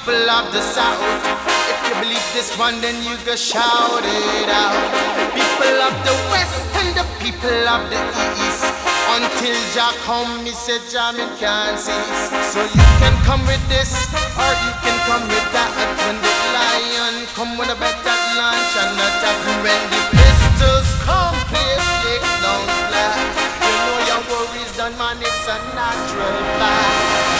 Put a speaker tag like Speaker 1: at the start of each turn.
Speaker 1: people of the south. If you believe this one, then you go shout it out. People of the west and the people of the east. Until Jah come, me say Jah me can't cease. So you can come with this, or you can come with that. When the lion come with a better lunch and attack. When the pistols come, please lick down flat. You know your worries done, man, it's a natural fact.